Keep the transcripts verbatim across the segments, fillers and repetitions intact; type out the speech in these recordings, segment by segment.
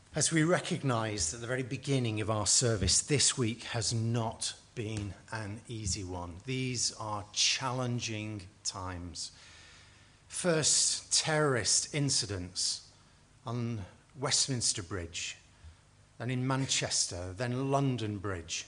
As we recognise at the very beginning of our service, this week has not been an easy one. These are challenging times. First, terrorist incidents on Westminster Bridge, then in Manchester, then London Bridge.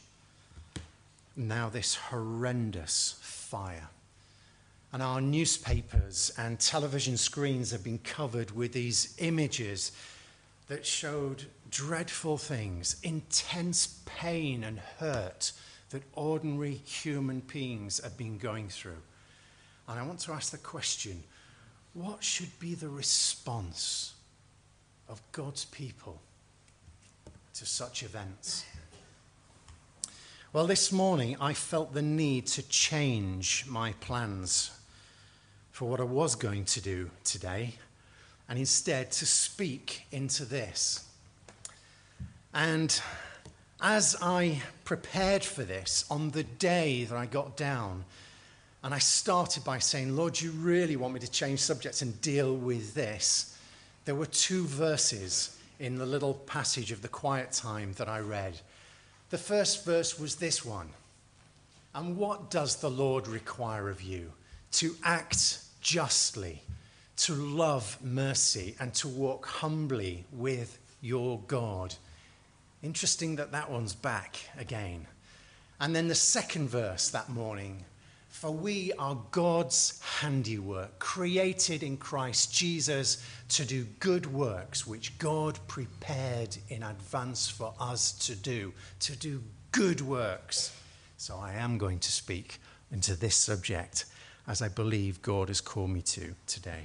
Now this horrendous fire. And our newspapers and television screens have been covered with these images that showed dreadful things, intense pain and hurt that ordinary human beings have been going through. And I want to ask the question, what should be the response of God's people to such events? Well, this morning I felt the need to change my plans for what I was going to do today, and instead to speak into this. And as I prepared for this, on the day that I got down, and I started by saying, Lord, you really want me to change subjects and deal with this, there were two verses in the little passage of the quiet time that I read. The first verse was this one. And what does the Lord require of you? To act justly, to love mercy, and to walk humbly with your God. Interesting that that one's back again. And then the second verse that morning, for we are God's handiwork, created in Christ Jesus to do good works, which God prepared in advance for us to do, to do good works. So I am going to speak into this subject, as I believe God has called me to today.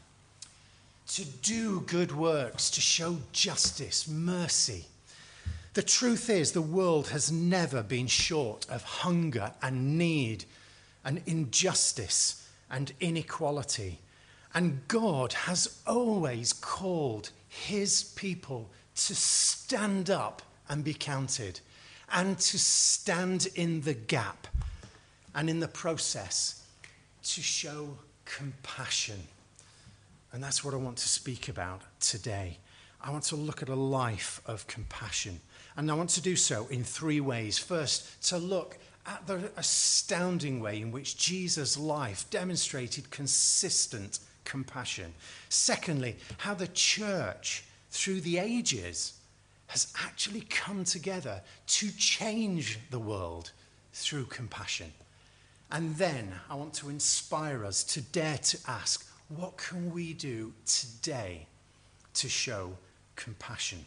To do good works, to show justice, mercy. The truth is, the world has never been short of hunger and need and injustice and inequality. And God has always called his people to stand up and be counted, and to stand in the gap, and in the process to show compassion. And that's what I want to speak about today. I want to look at a life of compassion. And I want to do so in three ways. First, to look at the astounding way in which Jesus' life demonstrated consistent compassion. Secondly, how the church, through the ages, has actually come together to change the world through compassion. And then I want to inspire us to dare to ask, what can we do today to show compassion?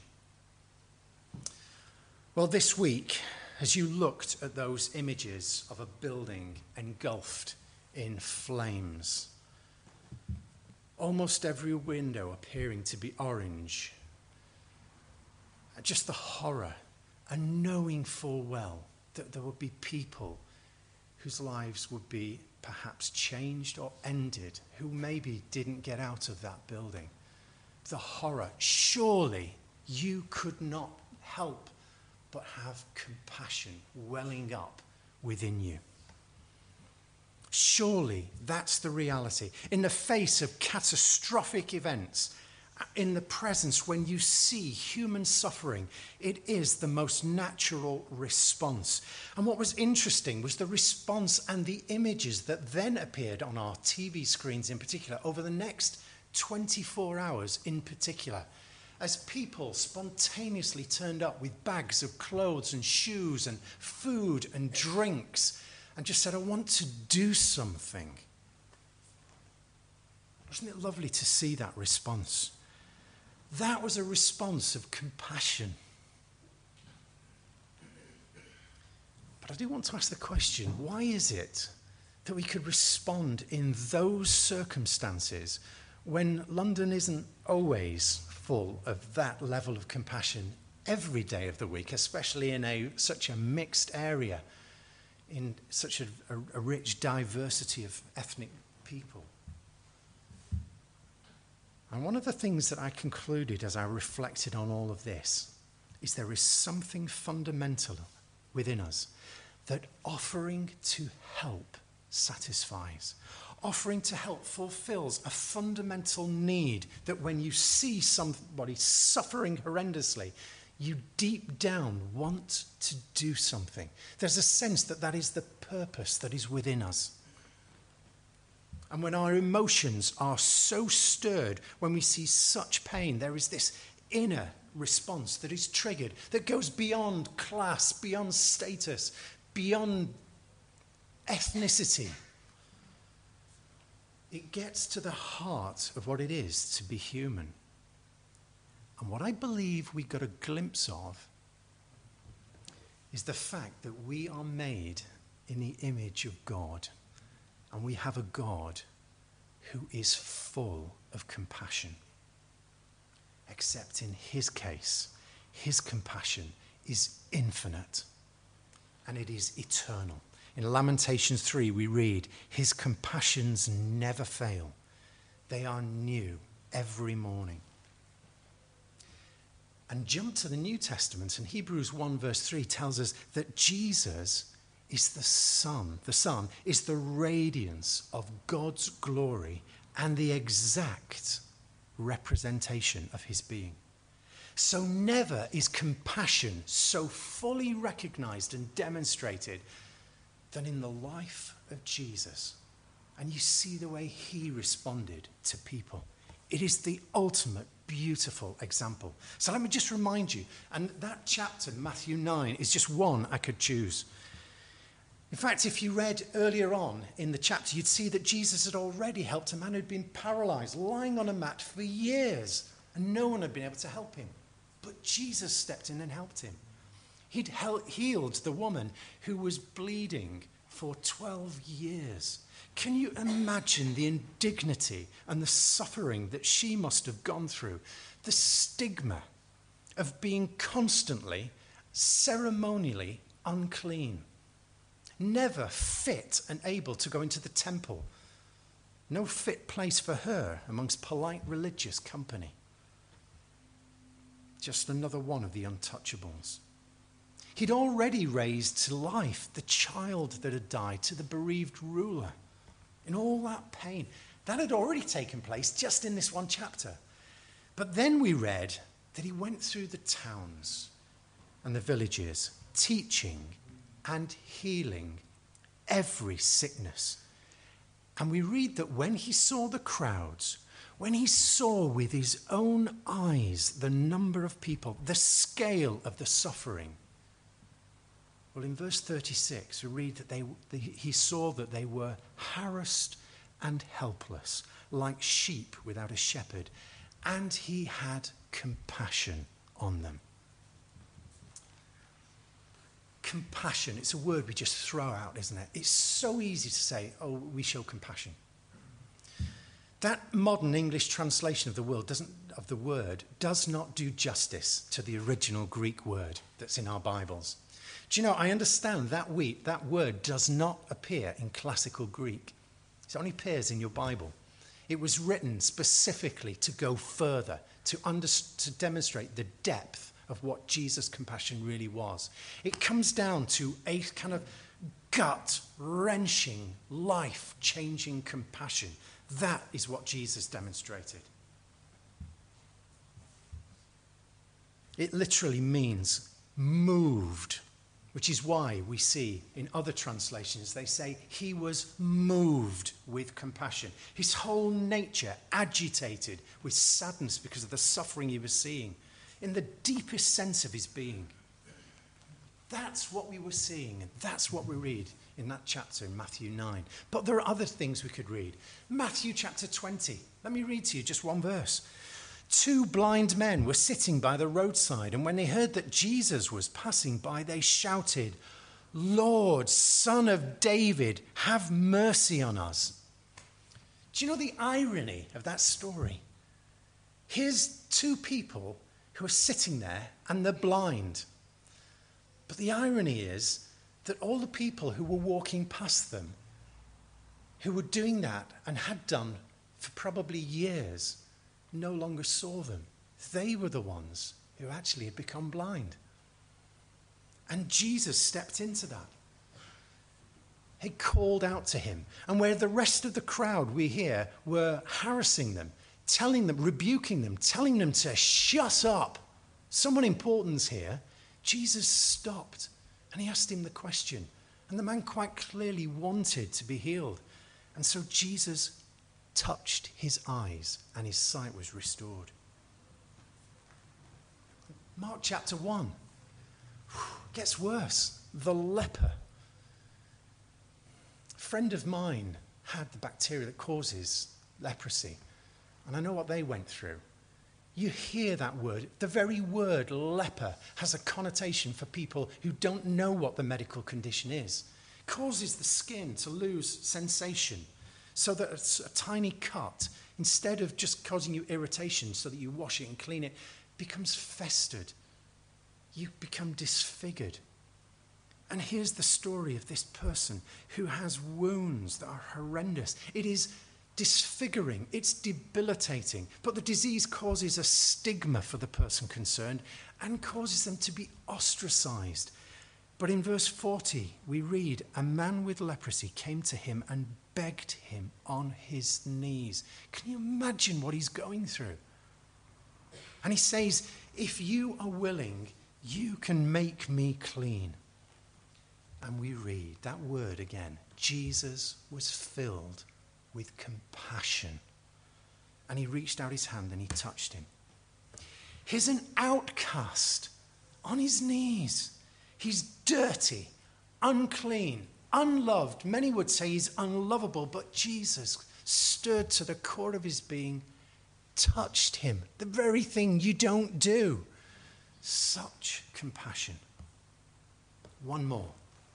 Well, this week, as you looked at those images of a building engulfed in flames, almost every window appearing to be orange, just the horror, and knowing full well that there would be people whose lives would be perhaps changed or ended, who maybe didn't get out of that building. The horror. Surely you could not help but have compassion welling up within you. Surely that's the reality. In the face of catastrophic events, in the presence when you see human suffering, it is the most natural response. And what was interesting was the response and the images that then appeared on our T V screens in particular over the next twenty-four hours in particular, as people spontaneously turned up with bags of clothes and shoes and food and drinks and just said, I want to do something. Wasn't it lovely to see that response? That was a response of compassion. But I do want to ask the question, why is it that we could respond in those circumstances when London isn't always full of that level of compassion every day of the week, especially in a such a mixed area, in such a, a, a rich diversity of ethnic people? And one of the things that I concluded as I reflected on all of this is there is something fundamental within us that offering to help satisfies. offering to help fulfills a fundamental need that when you see somebody suffering horrendously, you deep down want to do something. There's a sense that that is the purpose that is within us. And when our emotions are so stirred, when we see such pain, there is this inner response that is triggered, that goes beyond class, beyond status, beyond ethnicity. It gets to the heart of what it is to be human. And what I believe we got a glimpse of is the fact that we are made in the image of God. And we have a God who is full of compassion. Except in his case, his compassion is infinite and it is eternal. In Lamentations three, we read, his compassions never fail. They are new every morning. And jump to the New Testament, and Hebrews one verse three tells us that Jesus is the Son. The Son is the radiance of God's glory and the exact representation of his being. So never is compassion so fully recognized and demonstrated than in the life of Jesus. And you see the way he responded to people. It is the ultimate beautiful example. So let me just remind you, and that chapter, Matthew nine, is just one I could choose. In fact, if you read earlier on in the chapter, you'd see that Jesus had already helped a man who'd been paralyzed, lying on a mat for years, and no one had been able to help him. But Jesus stepped in and helped him. He'd healed the woman who was bleeding for twelve years. Can you imagine the indignity and the suffering that she must have gone through? The stigma of being constantly, ceremonially unclean. Never fit and able to go into the temple. No fit place for her amongst polite religious company. Just another one of the untouchables. He'd already raised to life the child that had died to the bereaved ruler. In all that pain, that had already taken place just in this one chapter. But then we read that he went through the towns and the villages, teaching and healing every sickness. And we read that when he saw the crowds, when he saw with his own eyes the number of people, the scale of the suffering, well, in verse thirty-six, we read that they, the, he saw that they were harassed and helpless, like sheep without a shepherd, and he had compassion on them. Compassion, it's a word we just throw out, isn't it? It's so easy to say, oh, we show compassion. That modern English translation of the word doesn't of the word does not do justice to the original Greek word that's in our Bibles. Do you know, I understand that we, that word does not appear in classical Greek. It only appears in your Bible. It was written specifically to go further, to, under, to demonstrate the depth of what Jesus' compassion really was. It comes down to a kind of gut-wrenching, life-changing compassion. That is what Jesus demonstrated. It literally means moved, which is why we see in other translations, they say he was moved with compassion. His whole nature agitated with sadness because of the suffering he was seeing in the deepest sense of his being. That's what we were seeing, and that's what we read in that chapter in Matthew nine. But there are other things we could read. Matthew chapter twenty. Let me read to you just one verse. Two blind men were sitting by the roadside, and when they heard that Jesus was passing by, they shouted, "Lord, Son of David, have mercy on us." Do you know the irony of that story? Here's two people who are sitting there, and they're blind. But the irony is that all the people who were walking past them, who were doing that and had done for probably years, no longer saw them. They were the ones who actually had become blind. And Jesus stepped into that. They called out to him. And where the rest of the crowd, we hear, were harassing them, telling them, rebuking them, telling them to shut up. Someone important's here. Jesus stopped and he asked him the question. And the man quite clearly wanted to be healed. And so Jesus touched his eyes and his sight was restored. Mark chapter one. Gets worse. The leper. A friend of mine had the bacteria that causes leprosy. And I know what they went through. You hear that word. The very word leper has a connotation for people who don't know what the medical condition is. It causes the skin to lose sensation so that it's a tiny cut, instead of just causing you irritation so that you wash it and clean it, becomes festered. You become disfigured. And here's the story of this person who has wounds that are horrendous. It is disfiguring, it's debilitating, but the disease causes a stigma for the person concerned and causes them to be ostracized. But in verse forty, we read, a man with leprosy came to him and begged him on his knees. Can you imagine what he's going through? And he says, if you are willing, you can make me clean. And we read that word again. Jesus was filled with compassion. And he reached out his hand and he touched him. He's an outcast on his knees. He's dirty, unclean, unloved. Many would say he's unlovable, but Jesus, stirred to the core of his being, touched him. The very thing you don't do. Such compassion. One more.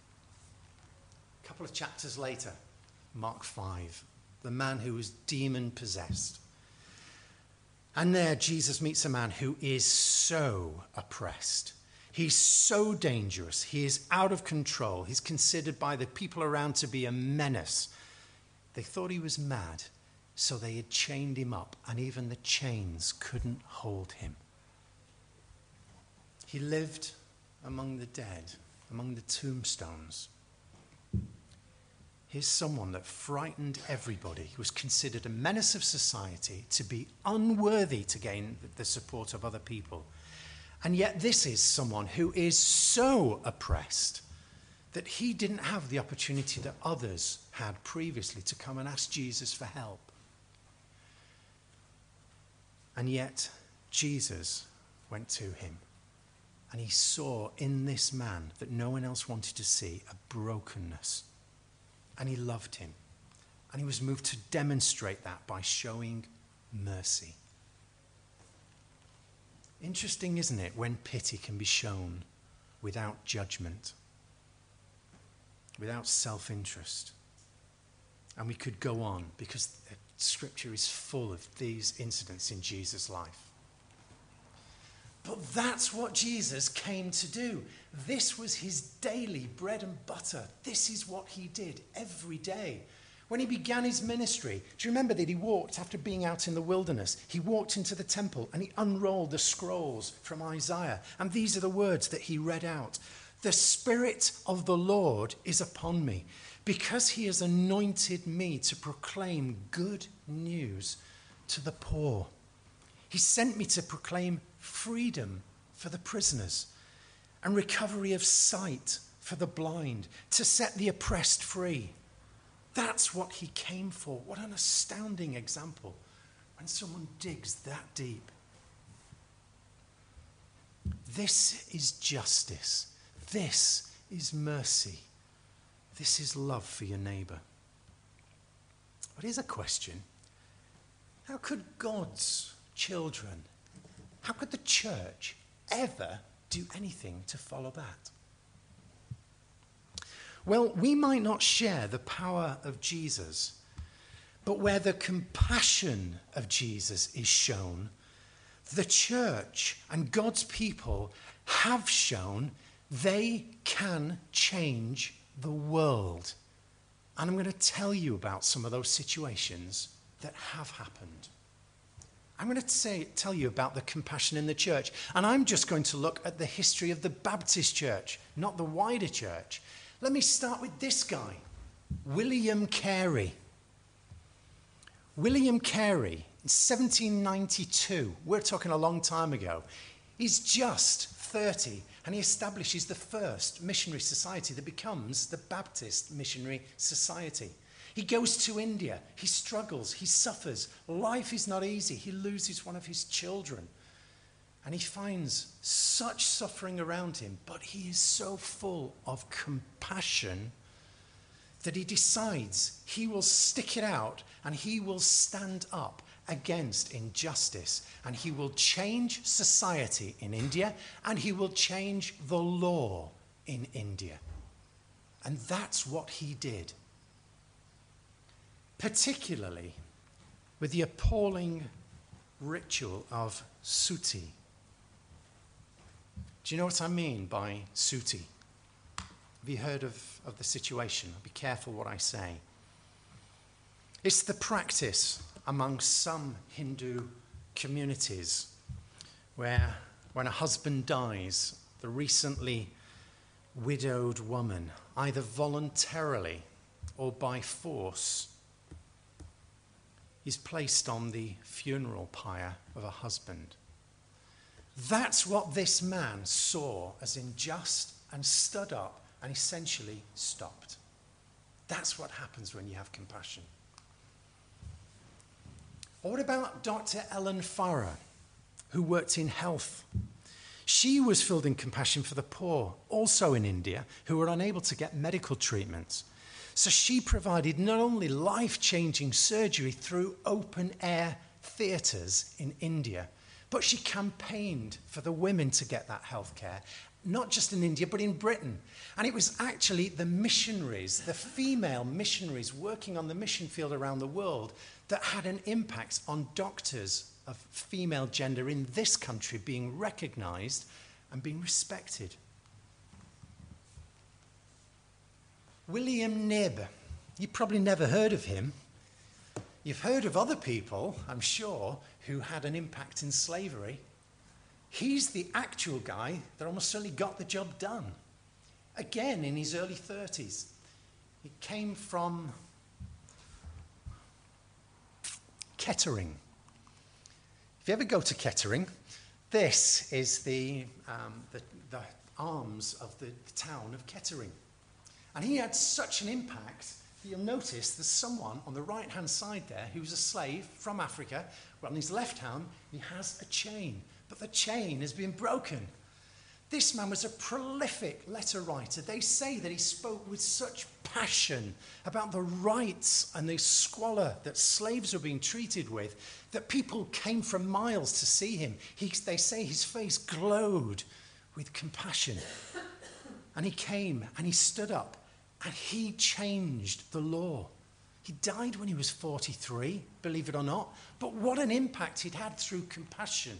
A couple of chapters later, Mark five, the man who was demon-possessed. And there Jesus meets a man who is so oppressed. He's so dangerous. He is out of control. He's considered by the people around to be a menace. They thought he was mad, so they had chained him up, and even the chains couldn't hold him. He lived among the dead, among the tombstones. Here's someone that frightened everybody. He was considered a menace of society, to be unworthy to gain the support of other people. And yet this is someone who is so oppressed that he didn't have the opportunity that others had previously to come and ask Jesus for help. And yet Jesus went to him. And he saw in this man that no one else wanted to see a brokenness. And he loved him. And he was moved to demonstrate that by showing mercy. Interesting, isn't it, when pity can be shown without judgment, without self-interest. And we could go on because Scripture is full of these incidents in Jesus' life. But that's what Jesus came to do. This was his daily bread and butter. This is what he did every day. When he began his ministry, do you remember that he walked after being out in the wilderness? He walked into the temple and he unrolled the scrolls from Isaiah. And these are the words that he read out. The Spirit of the Lord is upon me, because he has anointed me to proclaim good news to the poor. He sent me to proclaim freedom for the prisoners and recovery of sight for the blind, to set the oppressed free. That's what he came for. What an astounding example when someone digs that deep. This is justice. This is mercy. This is love for your neighbor. But here's a question. How could God's children, how could the church ever do anything to follow that? Well, we might not share the power of Jesus, but where the compassion of Jesus is shown, the church and God's people have shown they can change the world. And I'm going to tell you about some of those situations that have happened. I'm going to say, tell you about the compassion in the church. And I'm just going to look at the history of the Baptist church, not the wider church. Let me start with this guy. William Carey. William Carey, in seventeen ninety-two, we're talking a long time ago, he's just thirty, and he establishes the first missionary society that becomes the Baptist Missionary Society. He goes to India, he struggles, he suffers, life is not easy, he loses one of his children, and he finds such suffering around him, but he is so full of compassion that he decides he will stick it out and he will stand up against injustice, and he will change society in India, and he will change the law in India. And that's what he did. Particularly with the appalling ritual of suti. Do you know what I mean by suti? Have you heard of, of the situation? Be careful what I say. It's the practice among some Hindu communities where when a husband dies, the recently widowed woman, either voluntarily or by force, is placed on the funeral pyre of a husband. That's what this man saw as unjust and stood up and essentially stopped. That's what happens when you have compassion. Or what about Doctor Ellen Farrer, who worked in health? She was filled in compassion for the poor, also in India, who were unable to get medical treatment. So she provided not only life-changing surgery through open-air theatres in India, but she campaigned for the women to get that health care, not just in India, but in Britain. And it was actually the missionaries, the female missionaries working on the mission field around the world, that had an impact on doctors of female gender in this country being recognised and being respected. William Knibb, you've probably never heard of him. You've heard of other people, I'm sure, who had an impact in slavery. He's the actual guy that almost certainly got the job done. Again, in his early thirties. He came from Kettering. If you ever go to Kettering, this is the, um, the, the arms of the town of Kettering. And he had such an impact that you'll notice there's someone on the right-hand side there who's a slave from Africa. Well, on his left hand, he has a chain, but the chain has been broken. This man was a prolific letter writer. They say that he spoke with such passion about the rights and the squalor that slaves were being treated with that people came from miles to see him. He, they say his face glowed with compassion. And he came and he stood up and he changed the law. He died when he was forty-three, believe it or not. But what an impact he'd had through compassion.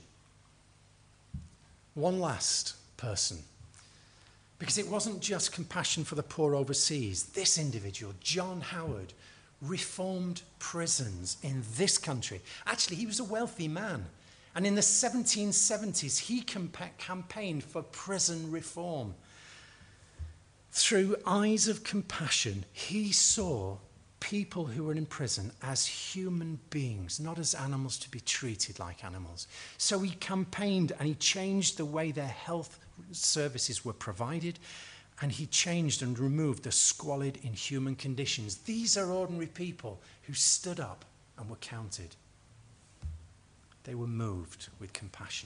One last person. Because it wasn't just compassion for the poor overseas. This individual, John Howard, reformed prisons in this country. Actually, he was a wealthy man. And in the seventeen seventies, he campa- campaigned for prison reform. Through eyes of compassion, he saw people who were in prison as human beings, not as animals to be treated like animals. So he campaigned and he changed the way their health services were provided, and he changed and removed the squalid, inhuman conditions. These are ordinary people who stood up and were counted. They were moved with compassion.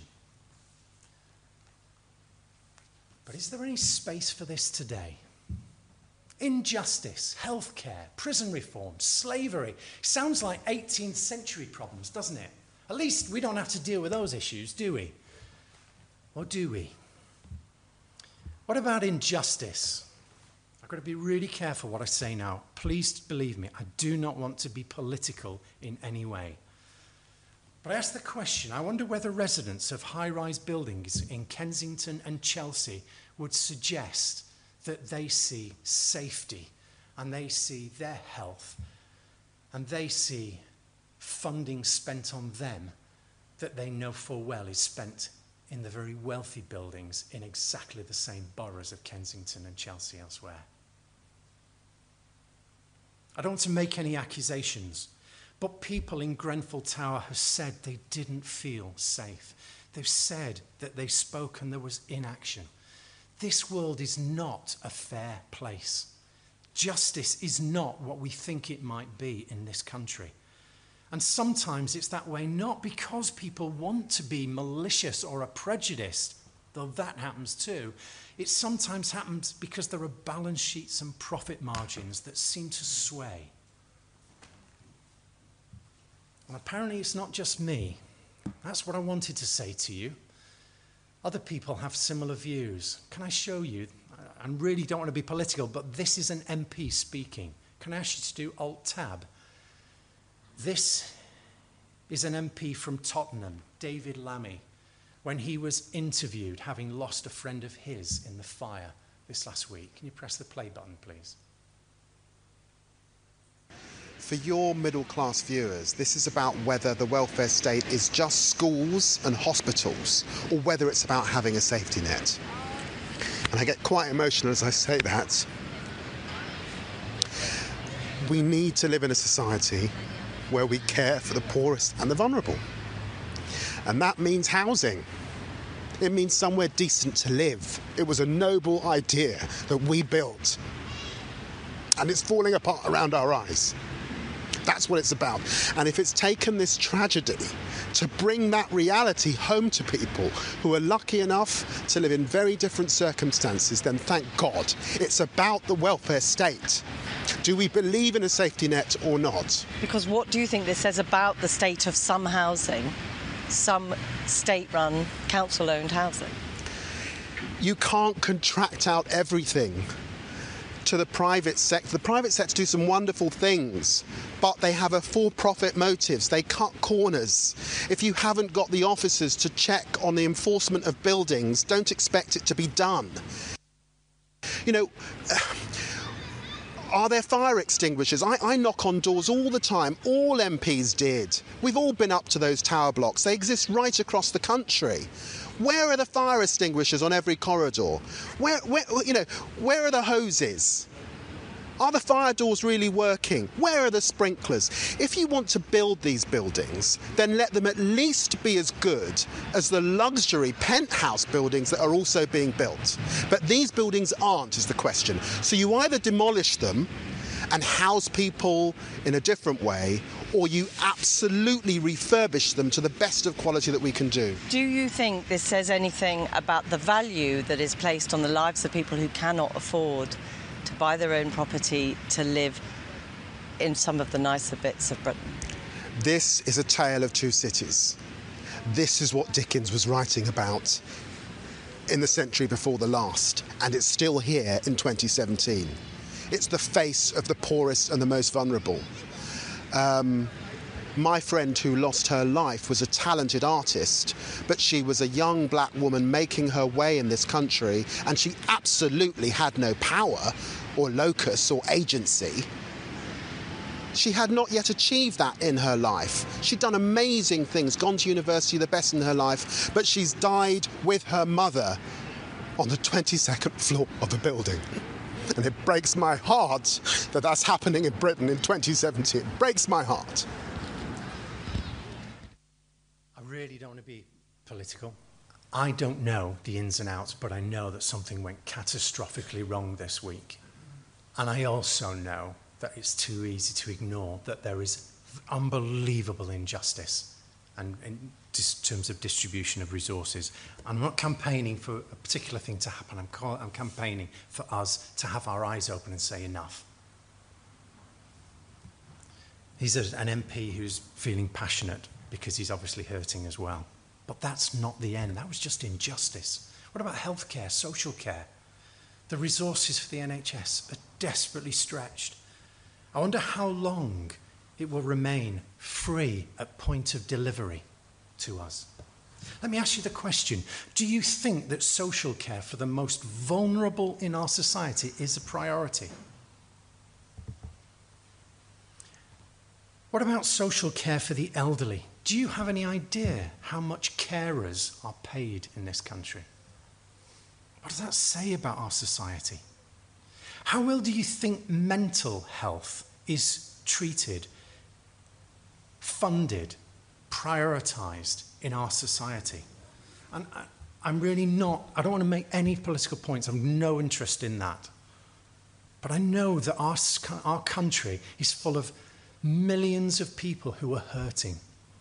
But is there any space for this today? Injustice, healthcare, prison reform, slavery. Sounds like eighteenth century problems, doesn't it? At least we don't have to deal with those issues, do we? Or do we? What about injustice? I've got to be really careful what I say now. Please believe me, I do not want to be political in any way. But I ask the question, I wonder whether residents of high-rise buildings in Kensington and Chelsea would suggest that they see safety and they see their health and they see funding spent on them that they know full well is spent in the very wealthy buildings in exactly the same boroughs of Kensington and Chelsea elsewhere. I don't want to make any accusations, but people in Grenfell Tower have said they didn't feel safe. They've said that they spoke and there was inaction. This world is not a fair place. Justice is not what we think it might be in this country. And sometimes it's that way not because people want to be malicious or are prejudiced, though that happens too. It sometimes happens because there are balance sheets and profit margins that seem to sway. And apparently it's not just me. That's what I wanted to say to you. Other people have similar views. Can I show you? I really don't want to be political, but this is an M P speaking. Can I ask you to do Alt-Tab? This is an M P from Tottenham, David Lammy, when he was interviewed, having lost a friend of his in the fire this last week. Can you press the play button, please? For your middle-class viewers, this is about whether the welfare state is just schools and hospitals, or whether it's about having a safety net. And I get quite emotional as I say that. We need to live in a society where we care for the poorest and the vulnerable. And that means housing. It means somewhere decent to live. It was a noble idea that we built. And it's falling apart around our eyes. That's what it's about. And if it's taken this tragedy to bring that reality home to people who are lucky enough to live in very different circumstances, then thank God. It's about the welfare state. Do we believe in a safety net or not? Because what do you think this says about the state of some housing, some state-run, council-owned housing? You can't contract out everything to the private sector. The private sector do some wonderful things, but they have a for-profit motives. They cut corners. If you haven't got the officers to check on the enforcement of buildings, don't expect it to be done. You know, are there fire extinguishers? I, I knock on doors all the time. All M Ps did. We've all been up to those tower blocks. They exist right across the country. Where are the fire extinguishers on every corridor? Where, where, you know, where are the hoses? Are the fire doors really working? Where are the sprinklers? If you want to build these buildings, then let them at least be as good as the luxury penthouse buildings that are also being built. But these buildings aren't, is the question. So you either demolish them and house people in a different way, or you absolutely refurbish them to the best of quality that we can do. Do you think this says anything about the value that is placed on the lives of people who cannot afford to buy their own property to live in some of the nicer bits of Britain? This is a tale of two cities. This is what Dickens was writing about in the century before the last, and it's still here in twenty seventeen. It's the face of the poorest and the most vulnerable. Um, my friend who lost her life was a talented artist, but she was a young black woman making her way in this country, and she absolutely had no power or locus or agency. She had not yet achieved that in her life. She'd done amazing things, gone to university, the best in her life, but she's died with her mother on the twenty-second floor of a building. And it breaks my heart that that's happening in Britain in twenty seventeen. It breaks my heart. I really don't want to be political. I don't know the ins and outs, but I know that something went catastrophically wrong this week. And I also know that it's too easy to ignore that there is unbelievable injustice and in terms of distribution of resources. I'm not campaigning for a particular thing to happen. I'm, call, I'm campaigning for us to have our eyes open and say enough. He's a, an M P who's feeling passionate because he's obviously hurting as well. But that's not the end. That was just injustice. What about healthcare, social care? The resources for the N H S are desperately stretched. I wonder how long it will remain free at point of delivery to us. Let me ask you the question. Do you think that social care for the most vulnerable in our society is a priority? What about social care for the elderly? Do you have any idea how much carers are paid in this country? What does that say about our society? How well do you think mental health is treated, funded, prioritized in our society. And I, I'm really not, I don't want to make any political points. I have no interest in that. But I know that our, our country is full of millions of people who are hurting.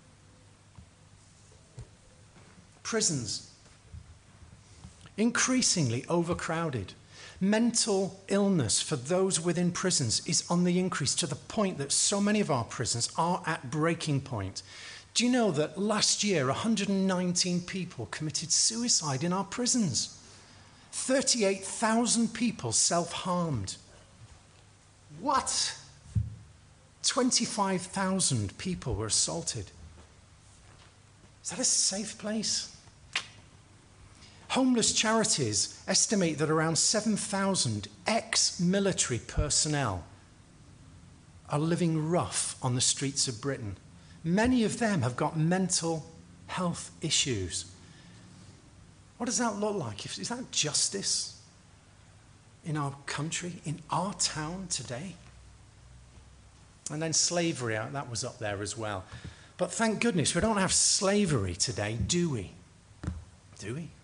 Prisons, increasingly overcrowded. Mental illness for those within prisons is on the increase to the point that so many of our prisons are at breaking point. Do you know that last year one hundred nineteen people committed suicide in our prisons? thirty-eight thousand people self-harmed. What? twenty-five thousand people were assaulted. Is that a safe place? Homeless charities estimate that around seven thousand ex-military personnel are living rough on the streets of Britain. Many of them have got mental health issues. What does that look like? Is that justice in our country, in our town today? And then slavery, that was up there as well. But thank goodness we don't have slavery today, do we? Do we?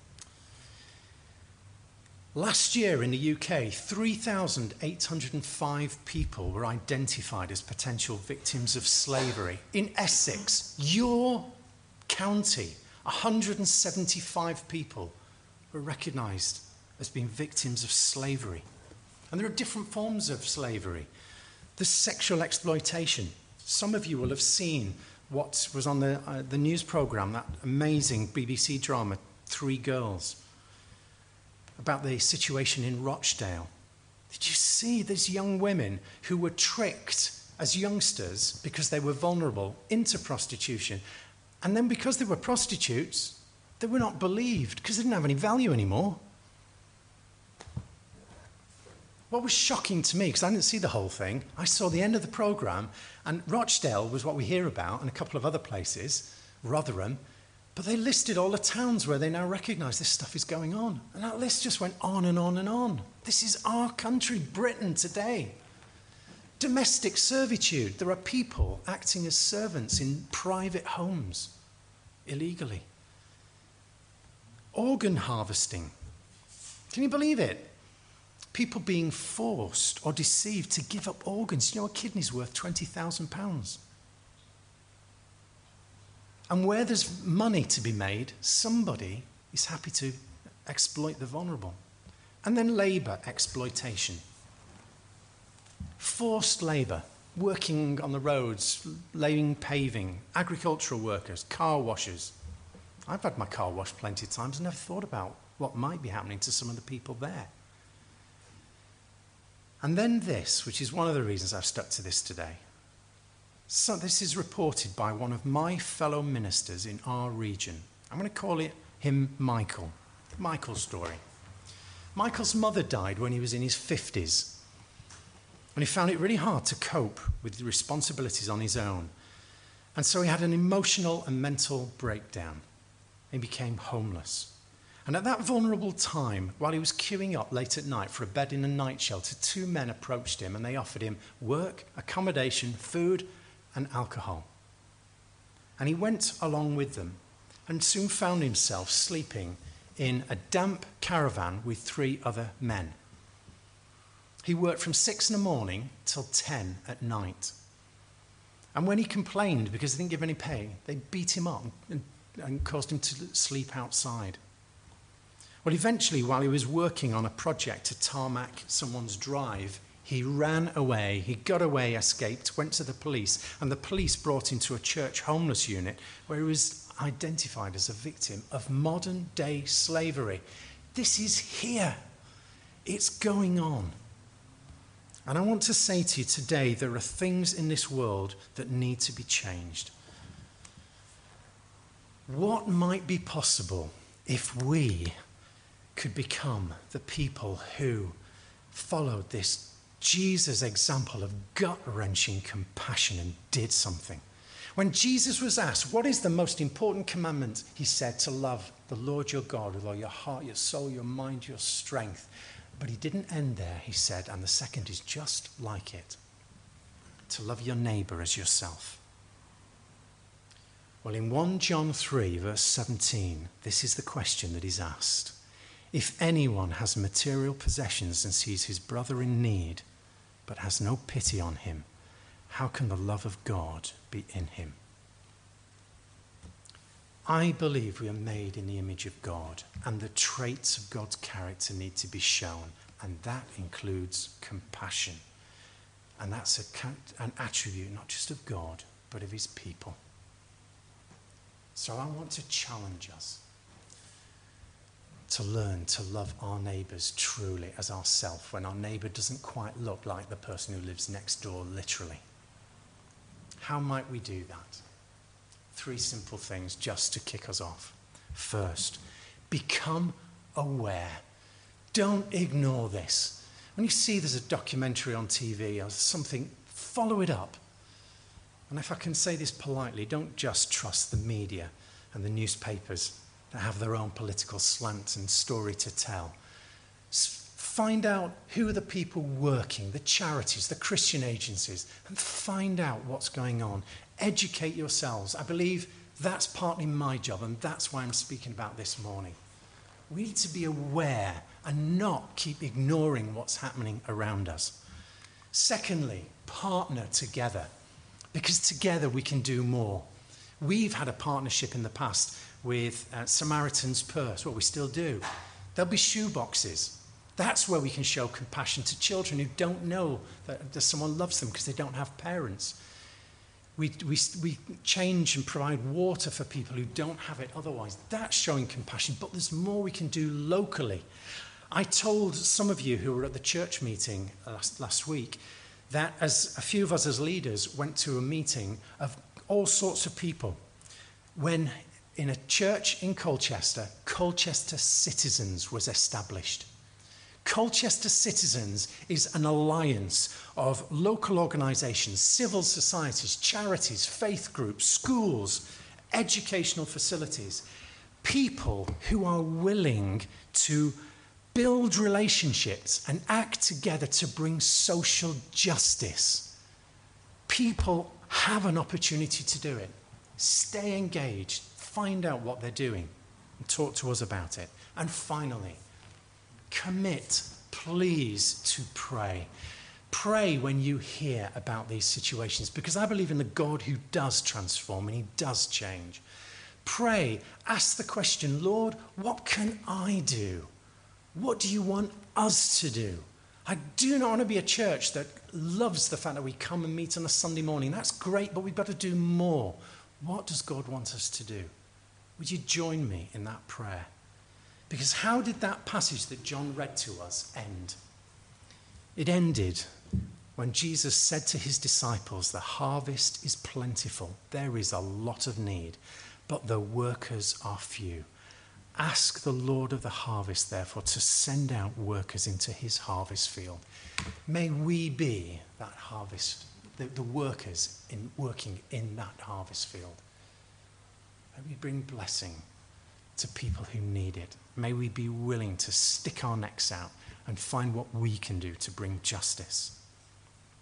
Last year in the U K, three thousand eight hundred five people were identified as potential victims of slavery. In Essex, your county, one hundred seventy-five people were recognised as being victims of slavery. And there are different forms of slavery. The sexual exploitation. Some of you will have seen what was on the, uh, the news programme, that amazing B B C drama, Three Girls, about the situation in Rochdale. Did you see these young women who were tricked as youngsters because they were vulnerable into prostitution? And then because they were prostitutes, they were not believed because they didn't have any value anymore. What was shocking to me, because I didn't see the whole thing, I saw the end of the programme, and Rochdale was what we hear about, and a couple of other places, Rotherham, but they listed all the towns where they now recognise this stuff is going on. And that list just went on and on and on. This is our country, Britain, today. Domestic servitude. There are people acting as servants in private homes illegally. Organ harvesting. Can you believe it? People being forced or deceived to give up organs. You know, a kidney's worth twenty thousand pounds. And where there's money to be made, somebody is happy to exploit the vulnerable. And then labour exploitation. Forced labour, working on the roads, laying paving, agricultural workers, car washers. I've had my car washed plenty of times and never thought about what might be happening to some of the people there. And then this, which is one of the reasons I've stuck to this today. So this is reported by one of my fellow ministers in our region. I'm going to call it him Michael. Michael's story. Michael's mother died when he was in his fifties. And he found it really hard to cope with the responsibilities on his own. And so he had an emotional and mental breakdown. He became homeless. And at that vulnerable time, while he was queuing up late at night for a bed in a night shelter, two men approached him and they offered him work, accommodation, food, and alcohol. And he went along with them and soon found himself sleeping in a damp caravan with three other men. He worked from six in the morning till ten at night. And when he complained because they didn't give any pay, they beat him up and, and caused him to sleep outside. Well, eventually, while he was working on a project to tarmac someone's drive, he ran away, he got away, escaped, went to the police, and the police brought him to a church homeless unit where he was identified as a victim of modern-day slavery. This is here. It's going on. And I want to say to you today, there are things in this world that need to be changed. What might be possible if we could become the people who followed this Jesus example of gut-wrenching compassion and did something? When Jesus was asked, what is the most important commandment? He said, to love the Lord your God with all your heart, your soul, your mind, your strength. But he didn't end there. He said, and the second is just like it. to love your neighbour as yourself? Well, in First John three, verse seventeen, this is the question that is asked. If anyone has material possessions and sees his brother in need, but has no pity on him, how can the love of God be in him? I believe we are made in the image of God, and the traits of God's character need to be shown, and that includes compassion. And that's a, an attribute not just of God, but of his people. So I want to challenge us to learn to love our neighbours truly as ourselves, when our neighbour doesn't quite look like the person who lives next door, literally. How might we do that? Three simple things just to kick us off. First, become aware. Don't ignore this. When you see there's a documentary on T V or something, follow it up. And if I can say this politely, don't just trust the media and the newspapers that have their own political slant and story to tell. S- find out who are the people working, the charities, the Christian agencies, and find out what's going on. Educate yourselves. I believe that's partly my job, and that's why I'm speaking about this morning. We need to be aware and not keep ignoring what's happening around us. Secondly, partner together, because together we can do more. We've had a partnership in the past with uh, Samaritan's Purse. Well, we still do. There'll be shoe boxes. That's where we can show compassion to children who don't know that, that someone loves them because they don't have parents. We, we, we change and provide water for people who don't have it otherwise. That's showing compassion, but there's more we can do locally. I told some of you who were at the church meeting last, last week that as a few of us as leaders went to a meeting of all sorts of people when in a church in Colchester, Colchester Citizens was established. Colchester Citizens is an alliance of local organisations, civil societies, charities, faith groups, schools, educational facilities, people who are willing to build relationships and act together to bring social justice. People have an opportunity to do it. Stay engaged, find out what they're doing, and talk to us about it. And finally, commit, please, to pray. Pray when you hear about these situations, because I believe in the God who does transform and he does change. Pray, ask the question, Lord, what can I do? What do you want us to do? I do not want to be a church that loves the fact that we come and meet on a Sunday morning. That's great, but we've got to do more. What does God want us to do? Would you join me in that prayer? Because how did that passage that John read to us end? It ended when Jesus said to his disciples, the harvest is plentiful, there is a lot of need, but the workers are few. Ask the Lord of the harvest, therefore, to send out workers into his harvest field. May we be that harvest, the, the workers in working in that harvest field. May we bring blessing to people who need it. May we be willing to stick our necks out and find what we can do to bring justice.